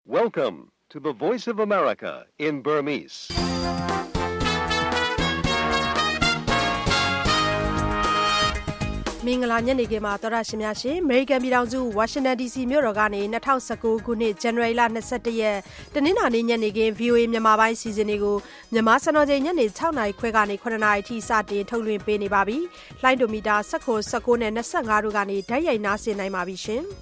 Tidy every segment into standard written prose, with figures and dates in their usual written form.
Welcome to the Voice of America in Burmese. ။မင်္ဂလာညနေခင်းပါသောရရှင်များရှင် American ပြည်ထောင်စု Washington DC မြို့တော်ကနေ2019ခုနှစ် January 21ရက်တနင်္လာနေ့ညနေခင်း VOA မြန်မာပိုင်းစီစဉ်တွေကိုမြန်မာစံတော်ချိန်ညနေ6နာရီခွဲကနေ9နာရီထိစတင်ထုတ်လွှင့်ပေးနေပါပြီ။လိုင်းဒိုမီတာ19နဲ့25တို့ကနေဓာတ်ရိုက်နားဆင်နိုင်ပါပြီရှင်။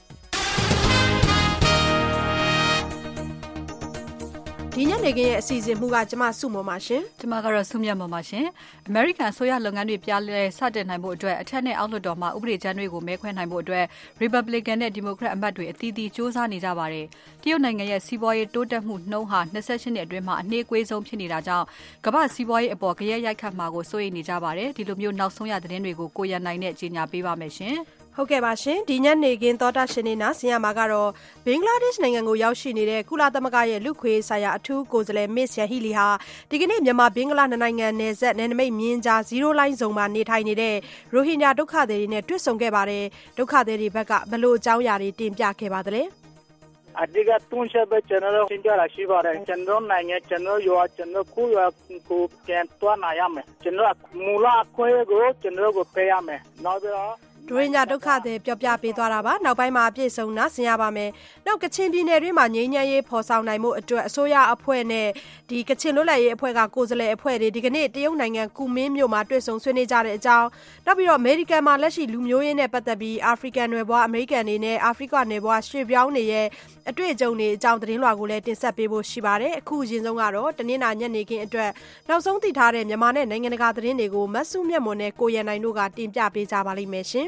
ဒီညနေခင်းရဲ့အစီအစဉ်မှုကကျမစုမော်ပါရှင်ကျမကတော့ဆုမြတ်မော်ပါရှင် American ဆိုရလုပ်ငန်းတွေပြလဲစတင်နိုင်ဖို့အတွက်အထက်နဲ့အောက်လွှတ်တော်မှာဥပဒေကြမ်းတွေကိုမဲခွဲနိုင်ဖို့အတွက် Republican နဲ့ Democrat အမတ်တွေအသီးသီးစ조사နေကြပါတယ်တရုတ်နိုင်ငံရဲ့စီးပွားရေးတိုးတက်မှုနှုန်းဟာ28နှစ်အတွင်းမှာအနှေးကွေးဆုံးဖြစ်နေတာကြောင့်ကမ္ဘာစီးပွားရေးအပေါ်ကြရက်ရိုက်ခတ်မှာကိုစိုးရိမ်နေကြပါတယ်ဒီလိုမျိုးနောက်ဆုံးရသတင်းတွေကိုကိုရန်နိုင်နဲ့ကြီးညာပေးပါမယ်ရှင်ဟုတ်ကဲ့ပါရှင်ဒီညနေခင်းသောတာရှင်နေနာဆင်ရမှာကတော့ဘင်္ဂလားဒေ့ရှ်နိုင်ငံကိုရောက်ရှိနေတဲ့ကုလသမဂ္ဂရဲ့လူခွေဆိုင်ရာအထူးကိုယ်စားလှယ် Miss Yanghee Lee ဟာဒီကနေ့မြန်မာဘင်္ဂလားနိုင်ငံနယ်စပ်နယ်နိမိတ်မြင်းကြား0လိုင်းဇုံမှာနေထိုင်နေတဲ့ရိုဟင်ဂျာဒုက္ခသည်တွေနဲ့တွေ့ဆုံခဲ့ပါတယ်ဒုက္ခသည်တွေဘက်ကဘလို့အကြောင်းအရာတွေတင်ပြခဲ့ပါသလဲအဓိကတွန်းချက်ပဲကျွန်တော်ရှင်းပြတာရှိပါတယ်ကျွန်တော်နိုင်ငံကျွန်တော်ရွာကျွန်တော်ကိုရွာကိုပြန်တွားနိုင်ရမယ်ကျွန်တော်မူလအခွင့်အရေးကိုကျွန်တော်ကိုပေးရမယ်နောက်ပြီးတော့ဒုရင်းကြဒုက္ခသည်ပြောပြပေးသွားတာပါနောက်ပိုင်းမှာအပြည့်စုံနားဆင်ရပါမယ်နောက်ကချင်ပြည်နယ်တွင်းမှာငြိမ်းချမ်းရေးဖော်ဆောင်နိုင်မှုအတွက်အစိုးရအဖွဲ့နဲ့ဒီကချင်လွတ်လပ်ရေးအဖွဲ့ကကိုယ်စားလှယ်အဖွဲ့တွေဒီကနေ့တရုတ်နိုင်ငံကူမင်းမြို့မှာတွေ့ဆုံဆွေးနွေးကြတဲ့အကြောင်းနောက်ပြီးတော့အမေရိကန်မှာလက်ရှိလူမျိုးရေးနဲ့ပတ်သက်ပြီးအာဖရိကန်နယ်ပွားအမေရိကန်တွေနဲ့အာဖရိကနယ်ပွားရွှေပြောင်းတွေရဲ့အတွေ့အကြုံတွေအကြောင်းသတင်းလွှာကိုလည်းတင်ဆက်ပေးဖို့ရှိပါတယ်အခုအရင်ဆုံးကတော့တနင်္လာညနေခင်းအတွက်နောက်ဆုံးသိထားတဲ့မြန်မာနဲ့နိုင်ငံတကာသတင်းတွေကိုမဆုမြတ်မွန်နဲ့ကိုရန်နိုင်တို့ကတင်ပြပေးကြပါလိမ့်မယ်ရှင်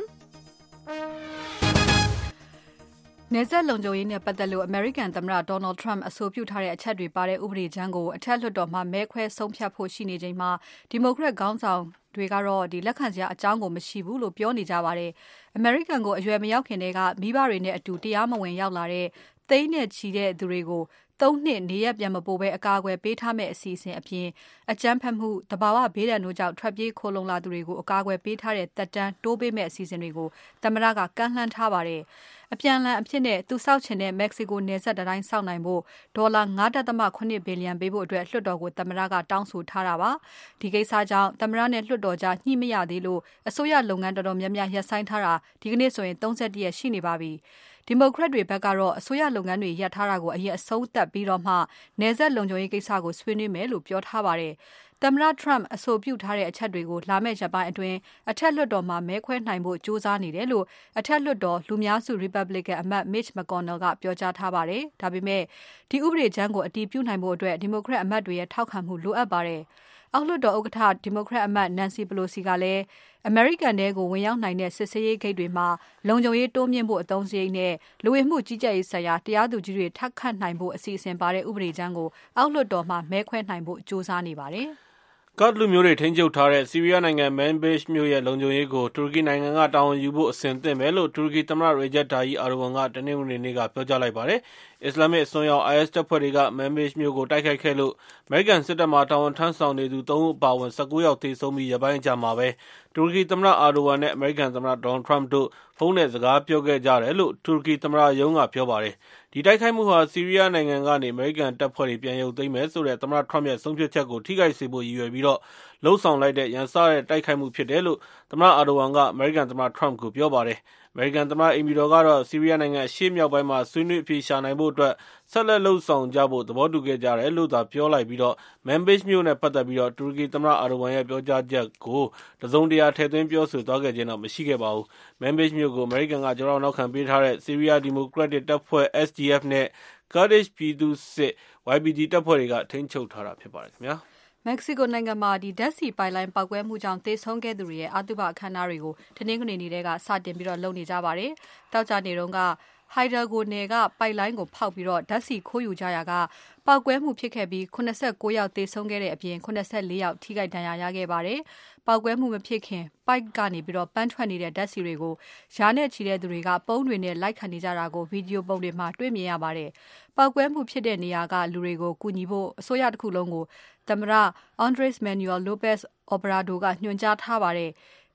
နယ်စပ်လုံခြုံရေးနဲ့ပတ်သက်လို့ American သမ္မတ Donald Trump အဆိုပြုထားတဲ့အချက်တွေပါတဲ့ဥပဒေကြမ်းကိုအထက်လွှတ်တော်မှာမဲခွဲဆုံးဖြတ်ဖို့ရှိနေချိန်မှာ Democrat ခေါင်းဆောင်တွေကတော့လက်ခံစရာအကြောင်းကိုမရှိဘူးလို့ပြောနေကြပါတယ်။ American ကိုအရွယ်မရောက်ခင်တည်းကမိဘတွေနဲ့အတူတရားမဝင်ရောက်လာတဲ့သိန်းနဲ့ချီတဲ့သူတွေကို3နှစ်နေရပြန်မပို့ဘဲအကာအကွယ်ပေးထားမဲ့အစီအစဉ်အပြင်အကြမ်းဖက်မှုတဘာဝဘေးဒဏ်တို့ကြောင့်ထွက်ပြေးခိုလုံလာသူတွေကိုအကာအကွယ်ပေးထားတဲ့တပ်တန်းတိုးပေးမဲ့အစီအစဉ်တွေကိုသမ္မတကကန့်လှန့်ထားပါတယ်အပြန်လန်အဖြစ်နဲ့သူစောက်ချင်တဲ့မက္ကဆီကိုနယ်စပ်တိုင်းစောက်နိုင်ဖို့ဒေါ်လာ 9.8 ဘီလီယံပေးဖို့အတွက်လွှတ်တော်ကိုသမ္မတကတောင်းဆိုထားတာပါဒီကိစ္စကြောင့်သမ္မတနဲ့လွှတ်တော်ကြားညှိမရသေးလို့အစိုးရလုပ်ငန်းတော်တော်များများရပ်ဆိုင်းထားတာဒီကနေ့ဆိုရင်31ရက်ရှိနေပါပြီDemocrat တွေဘက်ကတော့အစိုးရလုပ်ငန်းတွေရပ်ထားတာကိုအရင်အဆုံးသတ်ပြီးတော့မှနယ်စပ်လုံခြုံရေးကိစ္စကိုဆွေးနွေးမယ်လို့ပြောထားပါတယ်။သမ္မတ Trump အဆိုပြုထားတဲ့အချက်တွေကိုလာမယ့်ရက်ပိုင်းအတွင်းအထက်လွှတ်တော်မှာမဲခွဲနိုင်ဖို့ကြိုးစားနေတယ်လို့အထက်လွှတ်တော်လူများစု Republican အမတ် Mitch McConnell ကပြောကြားထားပါတယ်။ဒါပေမဲ့ဒီဥပဒေကြမ်းကိုအတည်ပြုနိုင်ဖို့အတွက် Democrat အမတ်တွေရဲ့ထောက်ခံမှုလိုအပ်ပါတယ်။အောက်လွှတ်တော်ဥက္ကဋ္ဌ Democrat အမတ် Nancy Pelosi ကလည်းAmerican တဲကိုဝင်ရောက်နိုင်တဲ့စစ်ဆေးရေးဂိတ်တွေမှာလုံခြုံရေးတိုးမြင့်ဖို့အသုံးစရိတ်နဲ့လူဝင်မှုကြီးကြပ်ရေးဆိုင်ရာတရားသူကြီးတွေထပ်ခတ်နိုင်ဖို့အစီအစဉ်ပါတဲ့ဥပဒေကြမ်းကိုအောက်လွှတ်တော်မှာမဲခွဲနိုင်ဖို့ကြိုးစားနေပါတယ်။ကာ့ဒ်လူမျိုးတွေထိန်းချုပ်ထားတဲ့ဆီးရီးယားနိုင်ငံမန်ဘေ့ရှ်မြို့ရဲ့လုံခြုံရေးကိုတူရကီနိုင်ငံကတာဝန်ယူဖို့အစဉ်သင့်ပဲလို့တူရကီသမ္မတရေဂျက်တာယီအာဒိုဝမ်ကတနင်္ဂနွေနေ့ကပြောကြားလိုက်ပါတယ်။အစ္စလာမစ်အစွန်းရောက် IS တပ်ဖွဲ့တွေကမန်ဘေ့ရှ်မြို့ကိုတိုက်ခိုက်ခဲ့လို့အမေရိကန်စစ်တပ်မှတာဝန်ထမ်းဆောင်နေသူ3ဦးအပါအဝင်19ယောက်သေဆုံးပြီးရပိုင်းအကြာမှာပဲတူရကီသမ္မတအာဒိုဝမ်နဲ့အမေရိကန်သမ္မတဒေါ်နယ်ထရမ့်တို့ဖုန်းနဲ့စကားပြောခဲ့ကြတယ်လို့တူရကီသမ္မတရုံးကပြောပါတယ်။ဒီတိုက်ခိုက်မှုဟာဆီးရီးယားနိုင်ငံကနေအမေရိကန်တပ်ဖွဲ့တွေပြန်ရုပ်သိမ်းမယ်ဆိုတဲ့သမ္မတထရမ့်ရဲ့ဆုံးဖြတ်ချက်ကိုထိခိုက်စေဖို့ရည်ရွယ်ပြီးတော့လှုံ့ဆော်လိုက်တဲ့ရန်စတဲ့တိုက်ခိုက်မှုဖြစ်တယ်လို့သမ္မတအာဒိုဝမ်ကအမေရိကန်သမ္မတထရမ့်ကိုပြောပါတယ်။အမေရိကန်သမ္မတအိမ်ဖြူတော်ကတော့ဆီးရီးယားနိုင်ငံအရှေ့မြောက်ပိုင်းမှာဆွေးနွေးအပြေရှာနိုင်ဖို့အတွက်ဆက်လက်လှုံ့ဆော်ကြဖို့သဘောတူခဲ့ကြတယ်လို့သာပြောလိုက်ပြီးတော့မန်ဘေ့ရှ်မြို့နဲ့ပတ်သက်ပြီးတော့တူရကီသမ္မတအာဒိုဝမ်ရဲ့ပြောကြားချက်ကိုတစုံတရာထည့်သွင်းပြောဆိုသွားခဲ့ခြင်းတော့မရှိခဲ့ပါဘူး။မန်ဘေ့ရှ်မြို့ကိုအမေရိကန်ကကြောက်နောက်ခံပေးထားတဲ့ဆီးရီးယားဒီမိုကရက်တစ်တပ်ဖွဲ့ SDF နဲ့ Kurdish ပြည်သူ့စစ် YPG တပ်ဖွဲ့တွေကထိန်းချုပ်ထားတာဖြစ်ပါတယ်ခင်ဗျာ။မက္ကဆီကိုနိုင်ငံမှာဓာတ်ဆီပိုက်လိုင်းပေါက်ကွဲမှုကြောင့်သေဆုံးခဲ့သူတွေရဲ့အသုဘအခမ်းအနားတွေကိုတနင်္ဂနွေနေ့ကစတင်ပြီးတော့လုပ်နေကြပါတယ်။တောက်ကြနေတုန်းကHidalgo နယ်ကပိုက်လိုင်းကိုဖောက်ပြီးတော့ဓာတ်ဆီခိုးယူကြရာကပေါက်ကွဲမှုဖြစ်ခဲ့ပြီး89ယောက်သေဆုံးခဲ့တဲ့အပြင်84ယောက်ထိခိုက်ဒဏ်ရာရခဲ့ပါတယ်။ပေါက်ကွဲမှုမဖြစ်ခင်ပိုက်ကနေပြီးတော့ပန်းထွက်နေတဲ့ဓာတ်ဆီတွေကိုရားနဲ့ချီတဲ့သူတွေကပုံးတွေနဲ့လိုက်ခံနေကြတာကိုဗီဒီယိုပုံတွေမှာတွေ့မြင်ရပါတယ်။ပေါက်ကွဲမှုဖြစ်တဲ့နေရာကလူတွေကိုကူညီဖို့အစိုးရတစ်ခုလုံးကိုသမ္မတ Andres Manuel Lopez Obrador ကညွှန်ကြားထားပါတယ်။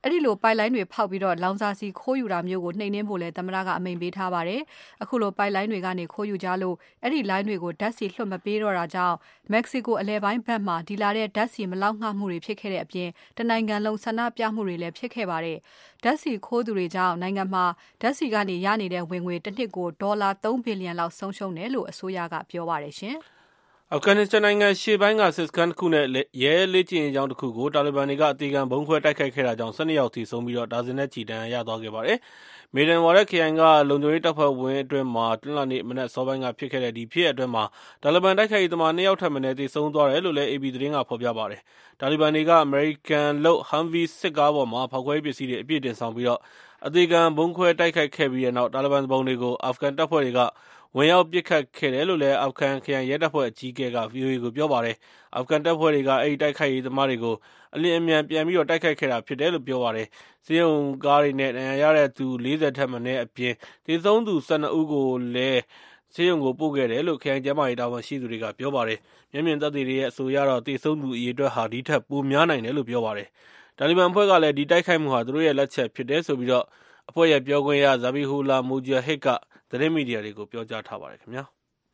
အဲ့ဒီလိုပိုက်လိုင်းတွေဖောက်ပြီးတော့လောင်စာဆီခိုးယူတာမျိုးကိုနှိမ်နင်းဖို့လဲသမ္မတကအမိန့်ပေးထားပါတယ်အခုလိုပိုက်လိုင်းတွေကနေခိုးယူကြလို့အဲ့ဒီလိုင်းတွေကိုဓာတ်ဆီလွှတ်မပေးတော့တာကြောင့်မက္ကဆီကိုအလဲပိုင်းဘက်မှာဒီလာတဲ့ဓာတ်ဆီမလောက်ငှမှုတွေဖြစ်ခဲ့တဲ့အပြင်တနိုင်ငံလုံးဆန္ဒပြမှုတွေလည်းဖြစ်ခဲ့ပါတယ်ဓာတ်ဆီခိုးသူတွေကြောင့်နိုင်ငံမှာဓာတ်ဆီကနေရနေတဲ့ဝင်ငွေတစ်နှစ်ကိုဒေါ်လာ3ဘီလီယံလောက်ဆုံးရှုံးတယ်လို့အစိုးရကပြောပါတယ်ရှင်အာဖဂန်နစ္စတန်နိုင်ငံရှေ့ပိုင်းကစစ်စခန်းတစ်ခုနဲ့ရဲလေ့ကျင့်ရေးကျောင်းတစ်ခုကိုတာလီဘန်တွေကအသေးခံဘုံခွဲတိုက်ခိုက်ခဲ့တာကြောင့်12ယောက်ထိဆုံးပြီးတော့ဒါဇင်နဲ့ချီဒဏ်ရာရသွားခဲ့ပါတယ်။မေဒန်ဝါရက်ခရိုင်ကလုံခြုံရေးတပ်ဖွဲ့ဝင်အတွင်းမှာတနင်္လာနေ့မနက်စောပိုင်းကဖြစ်ခဲ့တဲ့ဒီဖြစ်အတွင်းမှာတာလီဘန်တိုက်ခိုက်ရေးသမား2ယောက်ထပ်မံသေဆုံးသွားတယ်လို့လည်း AP သတင်းကဖော်ပြပါတယ်။တာလီဘန်တွေကအမေရိကန်လုပ် Humvee စစ်ကားပေါ်မှာဖောက်ခွဲပစ္စည်းတွေအပြည့်တင်ဆောင်ပြီးတော့အသေးခံဘုံခွဲတိုက်ခိုက်ခဲ့ပြီးတဲ့နောက်တာလီဘန်ဘုံတွေကိုအာဖဂန်တပ်ဖွဲ့တွေကဝင်ရောက်ပစ်ခတ်ခဲ့တယ်လို့လည်းအာဖဂန်ခရိုင်ရဲတပ်ဖွဲ့အကြီးအကဲက VOA ကိုပြောပါတယ်။အာဖဂန်တပ်ဖွဲ့တွေကအဲ့ဒီတိုက်ခိုက်ရေးသမားတွေကိုအလင်းအမြန်ပြန်ပြီးတော့တိုက်ခိုက်ခဲ့တာဖြစ်တယ်လို့ပြောပါတယ်။စစ်ရုံကားတွေနဲ့ဒဏ်ရာရတဲ့သူ40ထက်မနည်းအပြင်သေဆုံးသူ12ဦးကိုလည်းစစ်ရုံကိုပို့ခဲ့တယ်လို့ခရိုင်ကျန်းမာရေးတာဝန်ရှိသူတွေကပြောပါတယ်။မျက်မြင်သက်သေတွေရဲ့အဆိုအရတော့သေဆုံးသူအရေအတွက်ဟာဒီထက်ပိုများနိုင်တယ်လို့ပြောပါတယ်။တာလီဘန်အဖွဲ့ကလည်းဒီတိုက်ခိုက်မှုဟာသူတို့ရဲ့လက်ချက်ဖြစ်တယ်ဆိုပြီးတော့အဖွဲ့ရဲ့ပြောခွင့်ရဇာဘီဟူလာမူဂျာဟစ်ကသတင်းမီဒီယာတွေကိုပြောကြားထားပါတယ်ခင်ဗျာ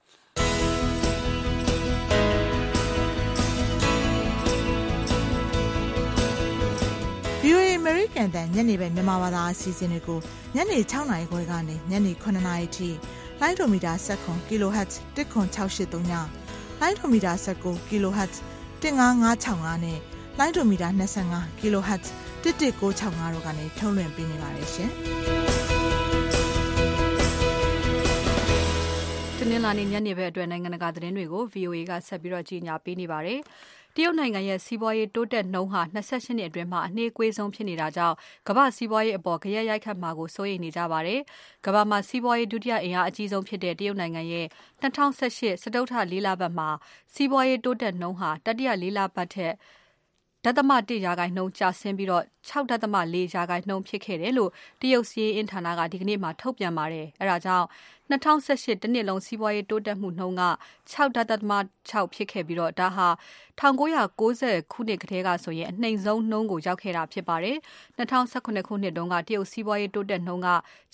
။ VOA American တန်ညနေပဲမြန်မာဘာသာအစီအစဉ်တွေကိုညနေ6နာရီခွဲကနေညနေ9နာရီထိလိုင်းဒိုမီတာ7 kHz 10683ညလိုင်းဒိုမီတာ19 kHz 15565နဲ့လိုင်းဒိုမီတာ25 kHz 11965တို့ကနေထုတ်လွှင့်ပေးနေပါတယ်ရှင်။တနင်္လာနေ့ညနေဘက်အတွက်နိုင်ငံတကာသတင်းတွေကို VOA ကဆက်ပြီးတော့ကြီးညာပေးနေပါတယ်။တရုတ်နိုင်ငံရဲ့စီးပွားရေးတိုးတက်နှုန်းဟာ28နှစ်အတွင်းမှာအနှေးကွေးဆုံးဖြစ်နေတာကြောင့်ကမ္ဘာစီးပွားရေးအပေါ်ကြရက်ရိုက်ခတ်မှာကိုစိုးရိမ်နေကြပါတယ်။ကမ္ဘာမှာစီးပွားရေးဒုတိယအင်အားအကြီးဆုံးဖြစ်တဲ့တရုတ်နိုင်ငံရဲ့2018စတုတ္ထလေးလပတ်မှာစီးပွားရေးတိုးတက်နှုန်းဟာတတိယလေးလပတ်ထက်1.1%ကျဆင်းပြီးတော့6.4%ဖြစ်ခဲ့တယ်လို့တရုတ်စီးရေးအင်ဌာနကဒီကနေ့မှထုတ်ပြန်ပါတယ်။အဲဒါကြောင့်2018တနှစ်လုံးစီးပွားရေးတိုးတက်မှုနှုန်းက6.6ဖြစ်ခဲ့ပြီးတော့ဒါဟာ1990ခုနှစ်ကတည်းကဆိုရင်အနှိမ်ဆုံးနှုန်းကိုရောက်ခဲ့တာဖြစ်ပါတယ်။2018ခုနှစ်တုန်းကတရုတ်စီးပွားရေးတိုးတက်နှုန်းက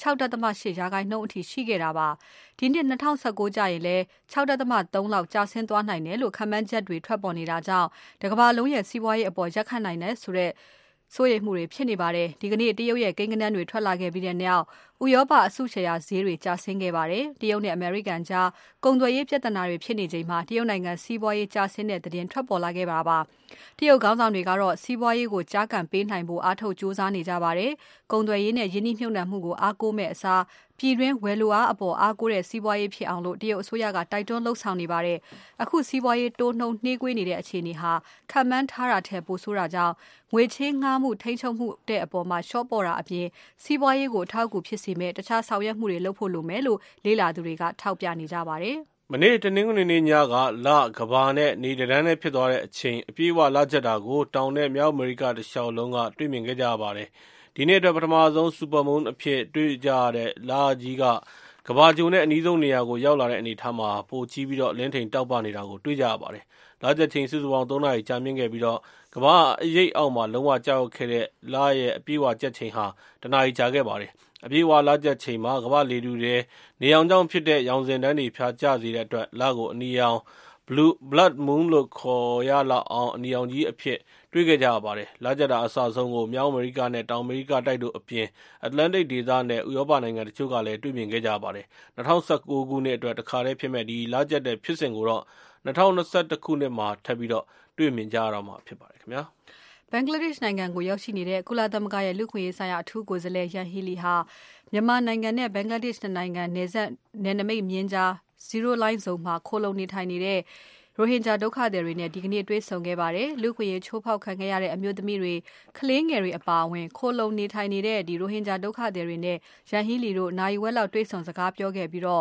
6.8%အထိရှိခဲ့တာပါ။ဒီနှစ်2019ကျရင်လည်း6.3လောက်ကျဆင်းသွားနိုင်တယ်လို့ခန့်မှန်းချက်တွေထွက်ပေါ်နေတာကြောင့်တကမ္ဘာလုံးရဲ့စီးပွားရေးအပေါ်ရက်ခတ်နိုင်တယ်ဆိုတဲ့စိုးရိမ်မှုတွေဖြစ်နေပါတယ်။ဒီကနေ့တရုတ်ရဲ့ကိန်းဂဏန်းတွေထွက်လာခဲ့ပြီးတဲ့နောက်ဥရောပအစုရှယ်ယာဈေးတွေကျဆင်းခဲ့ပါတယ်။တရုတ်နဲ့အမေရိကန်ကြားကုန်သွယ်ရေးပြဿနာတွေဖြစ်နေချိန်မှာတရုတ်နိုင်ငံစီးပွားရေးကျဆင်းတဲ့သတင်းထွက်ပေါ်လာခဲ့ပါပါ။တရုတ်ခေါင်းဆောင်တွေကတော့စီးပွားရေးကိုကြားကန်ပေးနိုင်ဖို့အားထုတ်ကြိုးစားနေကြပါတယ်။ကုန်သွယ်ရေးနဲ့ယင်းနှိမ့်မြှုပ်နှံမှုကိုအားကိုးမဲ့အစားပြည်တွင်းဝယ်လိုအားအပေါ်အားကိုးတဲ့စီးပွားရေးဖြစ်အောင်လို့တရုတ်အစိုးရကတိုက်တွန်းလှုံ့ဆော်နေပါတယ်။အခုစီးပွားရေးတိုးနှုန်းနှေးကွေးနေတဲ့အခြေအနေဟာခံမှန်းထားတာထက်ပိုဆိုးတာကြောင့်ငွေချေးငှားမှုထိန်းချုပ်မှုတဲ့အပေါ်မှာရှော့ပေါ်တာအပြင်စီးပွားရေးကိုအထောက်အကူဖြစ်စေမဲ့တခြားဆောင်ရွက်မှုတွေလုပ်ဖို့လိုမယ်လို့လေ့လာသူတွေကထောက်ပြနေကြပါတယ်။မနေ့တနင်္ဂနွေနေ့ညကကဘာနဲ့နေတန်းနဲ့ဖြစ်သွားတဲ့အချိန်အပြေးအဝလကျက်တာကိုတောင်နဲ့မြောက်အမေရိကတခြားလုံးကတွေ့မြင်ခဲ့ကြရပါတယ်။ဒီနေ့အတွက်ပထမဆုံးစူပါမွန်းအဖြစ်တွေ့ကြရတဲ့လာကြီးကကဘာကျုံနဲ့အနီးဆုံးနေရာကိုရောက်လာတဲ့အနေအထားမှာပိုကြီးပြီးတော့လင်းထိန်တောက်ပနေတာကိုတွေ့ကြရပါတယ်။လာကျက်ချိန်စုစုပေါင်း3နာရီကြာမြင့်ခဲ့ပြီးတော့ကဘာအရိပ်အောက်မှာလုံးဝကြောက်ခဲ့တဲ့လာရဲ့အပြေးအဝကျက်ချိန်ဟာတနာရီကြာခဲ့ပါတယ်။အပြေးအဝလာကျက်ချိန်မှာကဘာလေတူတဲ့နေအောင်ကြောင့်ဖြစ်တဲ့ရောင်စင်တန်းတွေဖြာကျစေတဲ့အတွက်လာကိုအနီရောင် blood moon လို့ခေါ်ရလောက်အောင်အနီရောင်ကြီးအဖြစ်တွေ့ခဲ့ကြရပါတယ်။လာကျက်တာအစဆုံးကိုမြောက်အမေရိကနဲ့တောင်အမေရိကတိုက်တို့အပြင်အတ္တလန်တိတ်ဒေသနဲ့ဥရောပနိုင်ငံတချို့ကလည်းတွေ့မြင်ခဲ့ကြရပါတယ်။2019ခုနှစ်အတွက်တခါတည်းဖြစ်မဲ့ဒီလာကျက်တဲ့ဖြစ်စဉ်ကိုတော့2021ခုနှစ်မှာထပ်ပြီးတော့တွေ့မြင်ကြရတော့မှာဖြစ်ပါတယ်ခင်ဗျာ။ဘင်္ဂလားဒေ့ရှ်နိုင်ငံကိုရောက်ရှိနေတဲ့ကုလသမဂ္ဂရဲ့လူ့ခွင့်ရေးဆိုင်ရာအထူးကိုယ်စားလှယ်ယန်ဟီလီဟာမြန်မာနိုင်ငံနဲ့ဘင်္ဂလားဒေ့ရှ်နိုင်ငံနယ်နိမိတ်မျဉ်းကြား0 line ဇုံမှာခိုလုံနေထိုင်နေတဲ့ရိုဟင်ဂျာဒုက္ခသည်တွေနဲ့ဒီကနေ့တွေ့ဆုံခဲ့ပါတယ်။လူ့ခွင့်ရေးချိုးဖောက်ခံခဲ့ရတဲ့အမျိုးသမီးတွေကလေးငယ်တွေအပါအဝင်ခိုလုံနေထိုင်နေတဲ့ဒီရိုဟင်ဂျာဒုက္ခသည်တွေနဲ့ရန်ဟီလီတို့နိုင်ဝက်လောက်တွေ့ဆုံစကားပြောခဲ့ပြီးတော့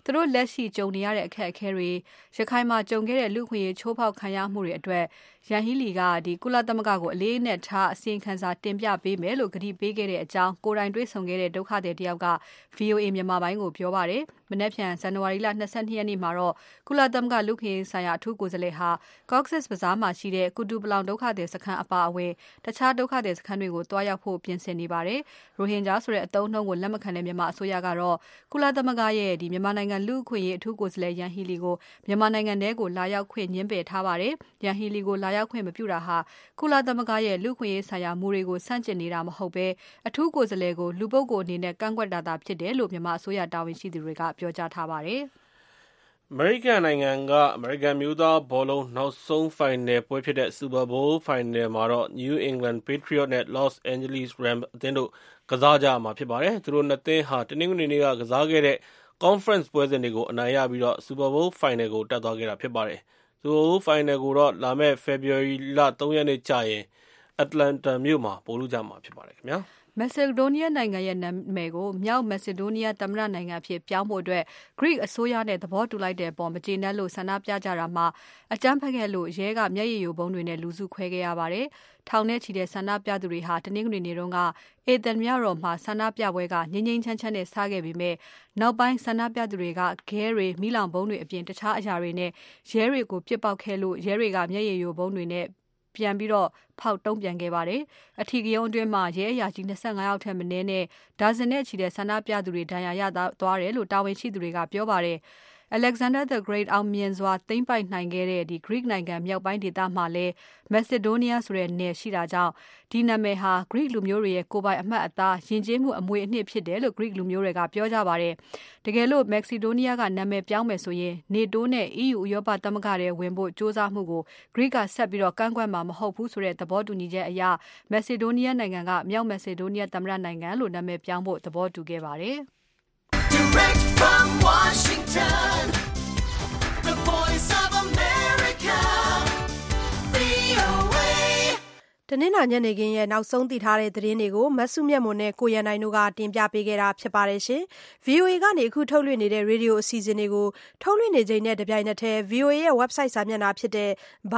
သူတို့လက်ရှိကြုံနေရတဲ့အခက်အခဲတွေရခိုင်မှာကြုံခဲ့တဲ့လူခွင့်ရေးချိုးဖောက်ခံရမှုတွေအတွက်ယန်ဟီလီကကုလသမဂ္ဂကိုအလေးနဲ့ထားအစီရင်ခံစာတင်ပြပေးမယ်လို့ကတိပေးခဲ့တဲ့အကြောင်းကိုယ်တိုင်တွေ့ဆုံခဲ့တဲ့ဒုက္ခသည်တယောက်က VOA မြန်မာပိုင်းကိုပြောပါတယ်။မနက်ဖြန်ဇန်နဝါရီလ22ရက်နေ့မှာတော့ကုလသမဂ္ဂလူခွင့်ရေးဆိုင်ရာအထူးကိုယ်စားလှယ်ဟာ Cox's Bazar မှာရှိတဲ့ကုတူပလောင်ဒုက္ခသည်စခန်းအပါအဝင်တခြားဒုက္ခသည်စခန်းတွေကိုတွားရောက်ဖို့ပြင်ဆင်နေပါတယ်။ရိုဟင်ဂျာဆိုတဲ့အသုံးအနှုန်းကိုလက်မခံတဲ့မြန်မာအစိုးရကတော့ကုလသမဂ္ဂရဲ့မြန်မာနိုင်ငံလူ့အခွင့်အရေးအထူးကိုယ်စားလှယ်ယန်ဟီလီကိုမြန်မာနိုင်ငံထဲကိုလာရောက်ခွင့်ညှင်းပယ်ထားပါတယ်။ယန်ဟီလီကိုလာရောက်ခွင့်မပြုတာဟာကုလသမဂ္ဂရဲ့လူ့အခွင့်အရေးဆိုင်ရာမူတွေကိုဆန့်ကျင်နေတာမဟုတ်ဘဲအထူးကိုယ်စားလှယ်ကိုလူပုဂ္ဂိုလ်အနေနဲ့ကန့်ကွက်တာသာဖြစ်တယ်လို့မြန်မာအစိုးရတာဝန်ရှိသူတွေကပြောကြားထားပါတယ်။အမေရိကန်နိုင်ငံကအမေရိကန်မျိုးသားဘောလုံးနောက်ဆုံးဖိုင်နယ်ပွဲဖြစ်တဲ့ Super Bowl ဖိုင်နယ်မှာတော့ New England Patriots နဲ့ Los Angeles Rams အသင်းတို့ကစားကြမှာဖြစ်ပါတယ်။သူတို့နှစ်သင်းဟာတနင်္ဂနွေနေ့ကကစားခဲ့တဲ့ Conference ပွဲစဉ်တွေကိုအနိုင်ရပြီးတော့ Super Bowl ဖိုင်နယ်ကိုတက်သွားခဲ့တာဖြစ်ပါတယ်။ Super Bowl ဖိုင်နယ်ကိုတော့လာမယ့် February လ 3 ရက်နေ့ကျရင် Atlanta မြို့မှာပို့လို့ကြမှာဖြစ်ပါတယ်ခင်ဗျာ။မက်ဆီဒိုးနီးယားနိုင်ငံရဲ့နာမည်ကိုမြောက်မက်ဆီဒိုးနီးယားသမ္မတနိုင်ငံအဖြစ်ပြောင်းဖို့အတွက် Greek အစိုးရနဲ့သဘောတူလိုက်တဲ့အပေါ်မကျေနပ်လို့ဆန္ဒပြကြတာမှာအကြမ်းဖက်ခဲ့လို့ရဲကမျက်ရည်ယိုဗုံးတွေနဲ့လူစုခွဲခဲ့ရပါတယ်။ထောင်နဲ့ချီတဲ့ဆန္ဒပြသူတွေဟာတနင်္ဂနွေနေ့တုန်းကအေသန်မြို့တော်မှာဆန္ဒပြပွဲကငြိမ်းငြိမ်းချမ်းချမ်းနဲ့စခဲ့ပေမဲ့နောက်ပိုင်းဆန္ဒပြသူတွေကခဲတွေမိလောင်ဗုံးတွေအပြင်တခြားအရာတွေနဲ့ရဲတွေကိုပစ်ပေါက်ခဲ့လို့ရဲတွေကမျက်ရည်ယိုဗုံးတွေနဲ့ပြန်ပြီးတော့ဖောက်တုံးပြန်ခဲ့ပါတယ်။အထီးကရုံးအတွင်းမှာရဲအရာရှိ25ယောက်ထက်မနည်းနဲ့ဒါဇင်နဲ့ချီတဲ့ဆန္ဒပြသူတွေဒဏ်ရာရသွားတယ်လို့တာဝန်ရှိသူတွေကပြောပါတယ်။ Alexander the Great အောင်မြင်စွာသိမ်းပိုက်နိုင်ခဲ့တဲ့Greek နိုင်ငံမြောက်ပိုင်းဒေသမှာလည်း Macedonia ဆိုတဲ့နယ်ရှိတာကြောင့်ဒီနာမည်ဟာ Greek လူမျိုးတွေရဲ့ကိုယ်ပိုင်အမှတ်အသားယဉ်ကျေးမှုအမွေအနှစ်ဖြစ်တယ်လို့ Greek လူမျိုးတွေကပြောကြပါတယ်။တကယ်လို့ Macedonia ကနာမည်ပြောင်းမယ်ဆိုရင် NATO နဲ့ EU ဥရောပသမဂ္ဂထဲဝင်ဖို့ကြိုးစားမှုကို Greek ကဆက်ပြီးတော့ကန့်ကွက်မှာမဟုတ်ဘူးဆိုတဲ့သဘောတူညီချက်အရ Macedonia နိုင်ငံကမြောက် Macedonia သမ္မတနိုင်ငံလို့နာမည်ပြောင်းဖို့သဘောတူခဲ့ပါတယ်။ Direct from Washington, the voice of America, VOA. တနင်္လာညနေခင်းရဲ့နောက်ဆုံးသိထားတဲ့သတင်းတွေကိုမဆုမြတ်မွန်နဲ့ကိုရန်နိုင်တို့ကတင်ပြပေးခဲ့တာဖြစ်ပါတယ်ရှင်။ VOA ကနေအခုထုတ်လွှင့်နေတဲ့ရေဒီယိုအစီအစဉ်တွေကိုထုတ်လွှင့်နေချိန်နဲ့တပြိုင်နက်တည်း VOA ရဲ့ website စာမျက်နှာဖြစ်တဲ့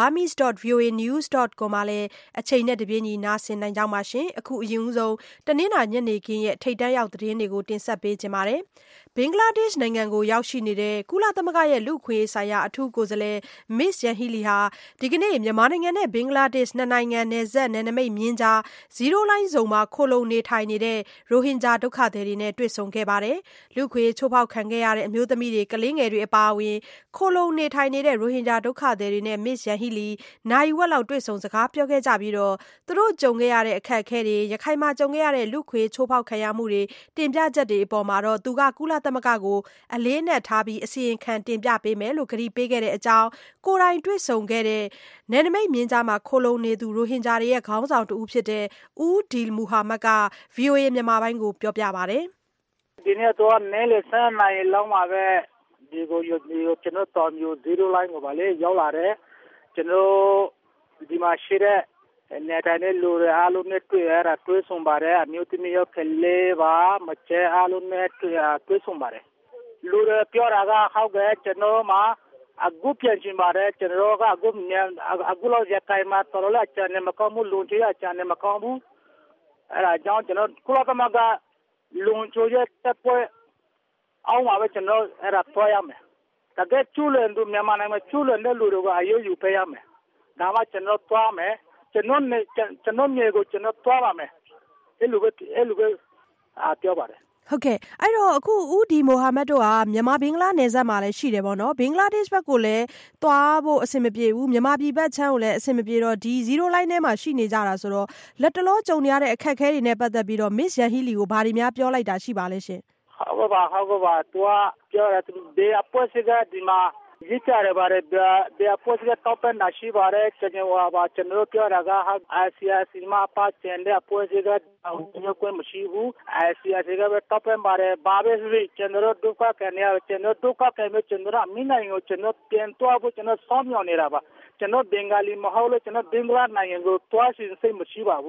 burmese.voanews.com မှာလည်းအချိန်နဲ့တပြေးညီနားဆင်နိုင်ကြပါရှင်။အခုအရင်ဆုံးတနင်္လာညနေခင်းရဲ့ထိပ်တန်းရောက်သတင်းတွေကိုတင်ဆက်ပေးခြင်းပါတယ်။ဘင်္ဂလားဒေ့ရှ်နိုင်ငံကိုရောက်ရှိနေတဲ့ကုလသမဂ္ဂရဲ့လူ့အခွင့်အရေးဆိုင်ရာအထူးကိုယ်စားလှယ် Ms. Yanghee Lee ဟာဒီကနေ့မြန်မာနိုင်ငံနဲ့ဘင်္ဂလားဒေ့ရှ်နှစ်နိုင်ငံနယ်စပ်နယ်နိမိတ်မျဉ်းကြားဇီးရိုးလိုင်းဇုံမှာခိုလှုံနေထိုင်နေတဲ့ရိုဟင်ဂျာဒုက္ခသည်တွေနဲ့တွေ့ဆုံခဲ့ပါတယ်။လူ့အခွင့်အရေးချိုးဖောက်ခံခဲ့ရတဲ့အမျိုးသမီးတွေကလေးငယ်တွေအပါအဝင်ခိုလှုံနေထိုင်နေတဲ့ရိုဟင်ဂျာဒုက္ခသည်တွေနဲ့ Ms. Yanghee Lee နာရီဝက်လောက်တွေ့ဆုံစကားပြောခဲ့ကြပြီးတော့သူတို့ကြုံခဲ့ရတဲ့အခက်အခဲတွေရခိုင်မှာကြုံခဲ့ရတဲ့လူ့အခွင့်အရေးချိုးဖောက်ခံရမှုတွေတင်ပြချက်တွေအပေါ်မှာတော့သူကကုလသမဂ္ဂကိုအလေးအနက်ထားပြီးအစီရင်ခံတင်ပြပေးမယ်လို့ကတိပေးခဲ့တဲ့အကြောင်းကိုယ်တိုင်တွေ့ဆုံခဲ့တဲ့နယ်နိမိတ်မျဉ်းကြားမှာခိုလှုံနေသူရိုဟင်ဂျာတွေရဲ့ခေါင်းဆောင်တူဖြစ်တဲ့ဦးဒီလ်မူဟာမတ်က VOA မြန်မာပိုင်းကိုပြောပြပါတယ်။ဒီနေ့တော့နဲလေဆန်းနိုင်လောက်မှာပဲဒီကိုကျွန်တော်တော်မျိုးဇီးရိုးလိုင်းကိုပါလေရောက်လာတယ်။ကျွန်တော်ဒီမှာရှိတဲ့နေတိုင်းနဲ့လူတွေအားလုံးနဲ့တွေ့ဆုံပါတယ်အမျိုးသမီးရောကလေးပါမကျဲအားလုံးနဲ့တွေ့ဆုံပါတယ်လူတွေပြောတာကဟုတ်ကဲ့ကျွန်တော်မှာအခုပြန်ချင်ပါတယ်ကျွန်တော်ကအခုလောက်ရခိုင်မှာတော်တော်လေးချန်နေမကောင်းဘူးလုံချရချန်နေမကောင်းဘူးအဲ့ဒါကြောင့်ကျွန်တော်ကုလသမဂ္ဂလုံချရတဲ့ပွဲအောင်ပါပဲကျွန်တော်အဲ့ဒါသွားရမယ်တကယ်ကျူးလွန်သူမြန်မာနိုင်ငံမှာကျူးလွန်တဲ့လူတွေကအရေးယူပေးရမယ်ဒါမှကျွန်တော်သွားမယ်ကျွန်တော်မြေကိုကျွန်တော်သွားပါမယ်အဲ့လိုပဲပြောပါတယ်ဟုတ်ကဲ့အဲ့တော့အခုဦးဒီမိုဟာမက်တို့ကမြန်မာဘင်္ဂလားနယ်စပ်မှာလည်းရှိတယ်ပေါ့နော်ဘင်္ဂလားဒေ့ရှ်ဘက်ကိုလည်းသွားဖို့အဆင်မပြေဘူးမြန်မာပြည်ဘက်ချမ်းကိုလည်းအဆင်မပြေတော့ဒီဇီးရိုးလိုင်းထဲမှာရှိနေကြတာဆိုတော့လက်တလောကြုံနေရတဲ့အခက်အခဲတွေနဲ့ပတ်သက်ပြီးတော့ Ms. Yanghee Lee ကိုဘာတွေများပြောလိုက်တာရှိပါလဲရှင်ဟုတ်ကဲ့ပါသူကပြောတယ်ဒီအပွဲစကဒီမှာရစ်ကြရပါတယ်ဒီအပွဲစကတောက်ပန်တာရှိပါတယ်ကျွန်တော်ပြောတာကအာဆီယာစီမှာပါချင်တဲ့အပွဲစကကျွန်တော်မရှိဘူးအာဆီယာစီကပဲတောက်ပန်ပါတယ်ဘာပဲဆိုကျွန်တော်ဒုက္ခခံရကျွန်တော်ဒုက္ခခံပြီးကျွန်တော်အမိနိုင်ကိုကျွန်တော်ပြန်သွားဖို့ကျွန်တော်စောင့်မျှော်နေတာပါကျွန်တော်ဘင်္ဂါလီမဟုတ်လို့ကျွန်တော်ဘင်္ဂလားနိုင်ငံကိုသွားရှင်စိတ်မရှိပါဘူး